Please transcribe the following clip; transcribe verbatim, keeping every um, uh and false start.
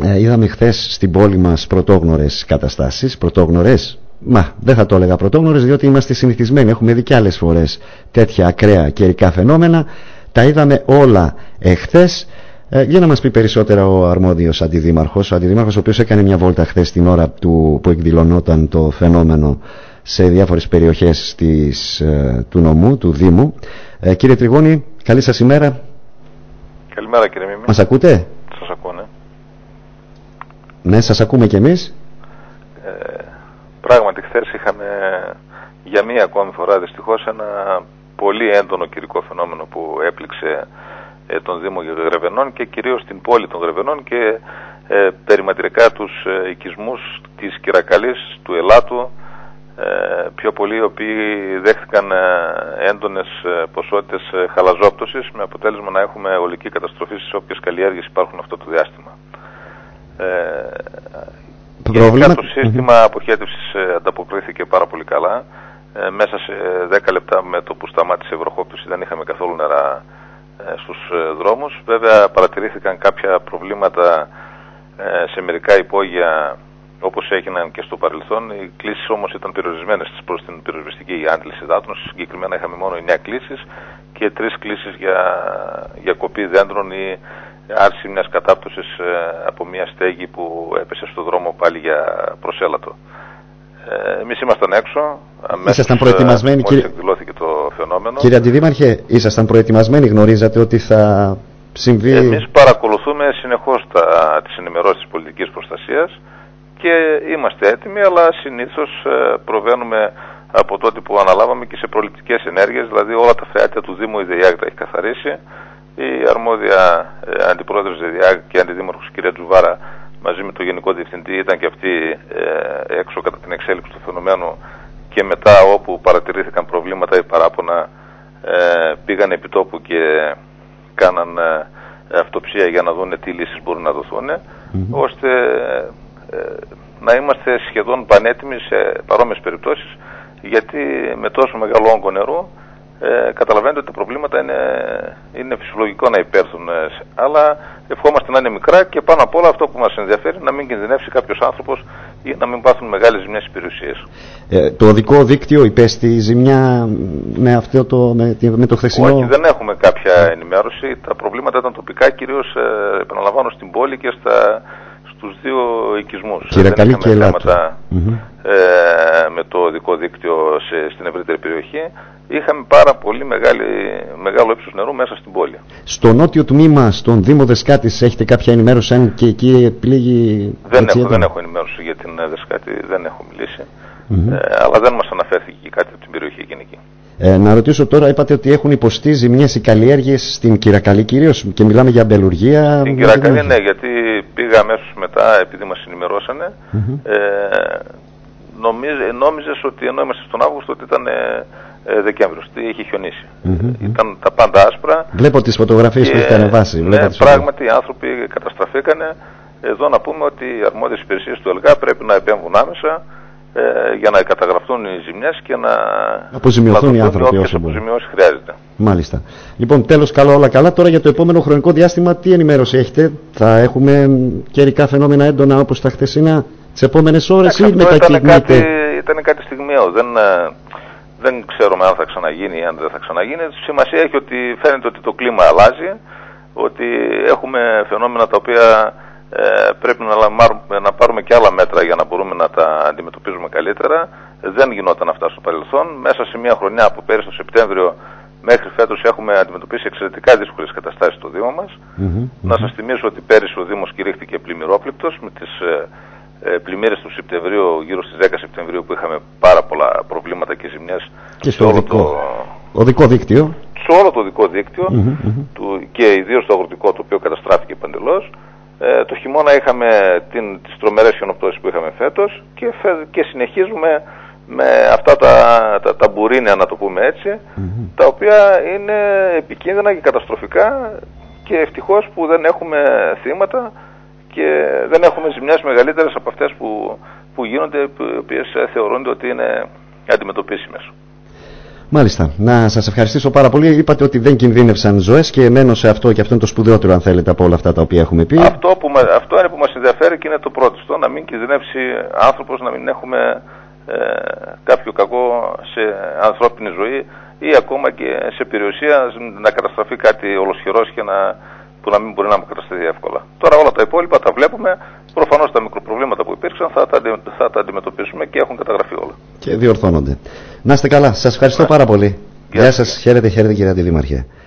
Ε, είδαμε χθες στην πόλη μας πρωτόγνωρες καταστάσεις. Πρωτόγνωρες, μα δεν θα το έλεγα πρωτόγνωρες, διότι είμαστε συνηθισμένοι. Έχουμε δει και άλλες φορές τέτοια ακραία καιρικά φαινόμενα. Τα είδαμε όλα εχθές. Ε, για να μας πει περισσότερα ο αρμόδιος αντιδήμαρχος, ο αντιδήμαρχος ο οποίος έκανε μια βόλτα χθες την ώρα του, που εκδηλωνόταν το φαινόμενο σε διάφορες περιοχές της, ε, του νομού, του Δήμου. Ε, κύριε Τριγώνη, καλή σας ημέρα. Καλημέρα κύριε Μίμη. Μας ακούτε? Σας ακούνε. Ναι, σας ακούμε κι εμείς. Ε, πράγματι χθες είχαμε για μία ακόμη φορά δυστυχώς ένα πολύ έντονο καιρικό φαινόμενο που έπληξε ε, τον Δήμο Γρεβενών και κυρίως την πόλη των Γρεβενών και ε, περιματρικά τους ε, οικισμούς της Κυρακαλής, του Ελάτου, ε, πιο πολλοί οι οποίοι δέχτηκαν ε, έντονες ε, ποσότητες ε, χαλαζόπτωσης, με αποτέλεσμα να έχουμε ολική καταστροφή στις όποιες καλλιέργειες υπάρχουν αυτό το διάστημα. Ε, Γενικά το σύστημα mm-hmm. αποχέτευσης ε, ανταποκρίθηκε πάρα πολύ καλά. Ε, μέσα σε δέκα λεπτά με το που σταμάτησε η βροχόπτωση δεν είχαμε καθόλου νερά ε, στους ε, δρόμους. Βέβαια παρατηρήθηκαν κάποια προβλήματα ε, σε μερικά υπόγεια, όπως έγιναν και στο παρελθόν. Οι κλήσεις όμως ήταν περιορισμένες προς την πυροσβεστική άντληση υδάτων. Συγκεκριμένα είχαμε μόνο εννιά κλήσεις και τρεις κλήσεις για, για κοπή δέντρων ή άρση μιας κατάπτωσης ε, από μια στέγη που έπεσε στο δρόμο πάλι για προσέλατο. Ε, εμείς ήμασταν έξω, αμέσως μόλις κύριε... εκδηλώθηκε το φαινόμενο. Κύριε Αντιδήμαρχε, ήσασταν προετοιμασμένοι, γνωρίζατε ότι θα συμβεί? Εμείς παρακολουθούμε συνεχώς τα, τις ενημερώσεις της πολιτικής προστασίας και είμαστε έτοιμοι, αλλά συνήθως ε, προβαίνουμε από τότε που αναλάβαμε και σε προληπτικές ενέργειες, δηλαδή όλα τα φρεάτια του Δήμου η ΔΕΙΑΚ τα έχει καθαρίσει. Η αρμόδια ε, αντιπρόεδρος ΔΕΙΑΚ και αντιδήμαρχος κυρία Τζουβάρα μαζί με τον Γενικό Διευθυντή ήταν και αυτοί ε, έξω κατά την εξέλιξη του φαινομένου και μετά όπου παρατηρήθηκαν προβλήματα ή παράπονα ε, πήγαν επί τόπου και κάναν ε, αυτοψία για να δουν τι λύσεις μπορούν να δοθούν mm-hmm. ώστε ε, να είμαστε σχεδόν πανέτοιμοι σε παρόμοιες περιπτώσεις, γιατί με τόσο μεγάλο όγκο νερού Ε, καταλαβαίνετε ότι τα προβλήματα είναι, είναι φυσιολογικό να υπέρθουν, ε, αλλά ευχόμαστε να είναι μικρά και πάνω απ' όλα αυτό που μας ενδιαφέρει να μην κινδυνεύσει κάποιος άνθρωπος ή να μην πάθουν μεγάλες ζημιές στις περιουσίες. Ε, το οδικό δίκτυο υπέστη ζημιά με, αυτό το, με, με το χθεσινό? Όχι, δεν έχουμε κάποια ενημέρωση. Τα προβλήματα ήταν τοπικά, κυρίως ε, επαναλαμβάνω στην πόλη και στα, στους δύο οικισμούς. Κυρακαλή και Ελάτου. Mm-hmm. Ε, με το οδικό δίκτυο σε, στην ευρύτερη περιοχή. Είχαμε πάρα πολύ μεγάλη, μεγάλο ύψος νερού μέσα στην πόλη. Στο νότιο τμήμα, στον Δήμο Δεσκάτης, έχετε κάποια ενημέρωση αν και εκεί πλήγει? Δεν, έχω, δεν έχω ενημέρωση για την Δεσκάτη, δεν έχω μιλήσει. Mm-hmm. Ε, αλλά δεν μας αναφέρθηκε και κάτι από την περιοχή εκείνη. Ε, να ρωτήσω τώρα, είπατε ότι έχουν υποστεί ζημιές οι καλλιέργειες στην Κυρακαλή κυρίως και μιλάμε για αμπελουργία. Στην Κυρακαλή ναι, γιατί πήγα αμέσως μετά επειδή μας ενημερώσανε. Mm-hmm. Ε, νομίζε, νόμιζες ότι ενώ είμαστε στον Αύγουστο ότι ήταν ε, ε, Δεκέμβριος, ότι είχε χιονίσει. Mm-hmm. Ήταν τα πάντα άσπρα. Βλέπω τις φωτογραφίες που έχετε ανεβάσει. Ναι, πράγματι οι άνθρωποι καταστραφήκανε. Εδώ να πούμε ότι οι αρμόδιες υπηρεσίες του ΕΛΓΑ πρέπει να επέμβουν άμεσα ε, για να καταγραφτούν οι ζημιές και να αποζημιωθούν οι άνθρωποι όσο αποζημιώσεις χρειάζεται. Μάλιστα. Λοιπόν, τέλος, καλό όλα καλά. Τώρα για το επόμενο χρονικό διάστημα τι ενημέρωση έχετε? Θα έχουμε καιρικά φαινόμενα έντονα όπως τα χθεσινά τις επόμενες ώρες ή μετακινείται? Ήταν, ήταν κάτι στιγμιαίο. Δεν, δεν ξέρουμε αν θα ξαναγίνει ή αν δεν θα ξαναγίνει. Σημασία έχει ότι φαίνεται ότι το κλίμα αλλάζει, ότι έχουμε φαινόμενα τα οποία ε, πρέπει να, να πάρουμε και άλλα μέτρα για να μπορούμε να τα αντιμετωπίζουμε καλύτερα. Δεν γινόταν αυτά στο παρελθόν. Μέσα σε μια χρονιά από πέρυσι το Σεπτέμβριο μέχρι φέτος έχουμε αντιμετωπίσει εξαιρετικά δύσκολες καταστάσεις στο Δήμο μας. Mm-hmm, να mm-hmm. σας θυμίσω ότι πέρυσι ο Δήμος κηρύχθηκε πλημμυρόπληκτος με τις ε, ε, πλημμύρες του Σεπτεμβρίου, γύρω στις δέκα Σεπτεμβρίου, που είχαμε πάρα πολλά προβλήματα και ζημιές και στο οδικό, το... οδικό δίκτυο. Σε όλο το οδικό δίκτυο mm-hmm, mm-hmm. Του, και ιδίως το αγροτικό, το οποίο καταστράφηκε παντελώς. Ε, το χειμώνα είχαμε την, τις τρομερές χιονοπτώσεις που είχαμε φέτος και, φε, και συνεχίζουμε με αυτά τα, τα, τα μπουρίνια, να το πούμε έτσι, mm-hmm. τα οποία είναι επικίνδυνα και καταστροφικά και ευτυχώς που δεν έχουμε θύματα και δεν έχουμε ζημιές μεγαλύτερες από αυτές που, που γίνονται, οι οποίες θεωρούνται ότι είναι αντιμετωπίσιμες. Μάλιστα. Να σας ευχαριστήσω πάρα πολύ. Είπατε ότι δεν κινδύνευσαν ζωές και μένω σε αυτό, και αυτό είναι το σπουδαιότερο, αν θέλετε, από όλα αυτά τα οποία έχουμε πει. Αυτό, που, αυτό είναι που μας ενδιαφέρει και είναι το πρώτο. Να μην κινδυνεύσει άνθρωπος, να μην έχουμε ε, κάποιο κακό σε ανθρώπινη ζωή ή ακόμα και σε περιουσία, να καταστραφεί κάτι ολοσχερός και να, που να μην μπορεί να κατασταθεί εύκολα. Τώρα όλα τα υπόλοιπα τα βλέπουμε. Προφανώς τα μικροπροβλήματα που υπήρξαν θα τα, θα τα αντιμετωπίσουμε και έχουν καταγραφεί όλα. Και διορθώνονται. Να είστε καλά. Σας ευχαριστώ ναι. πάρα πολύ. Γεια, Γεια σας. Χαίρετε, χαίρετε κύριε Αντιδήμαρχε.